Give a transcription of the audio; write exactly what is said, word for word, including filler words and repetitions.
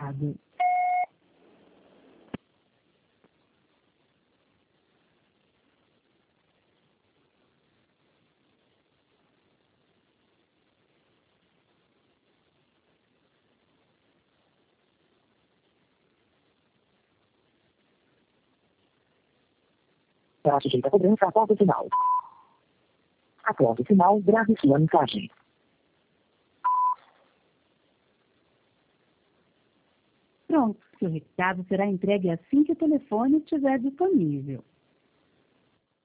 enviado. Para sujeita a cobrança após o sinal. Após o sinal, grave sua mensagem. Pronto, seu recado será entregue assim que o telefone estiver disponível.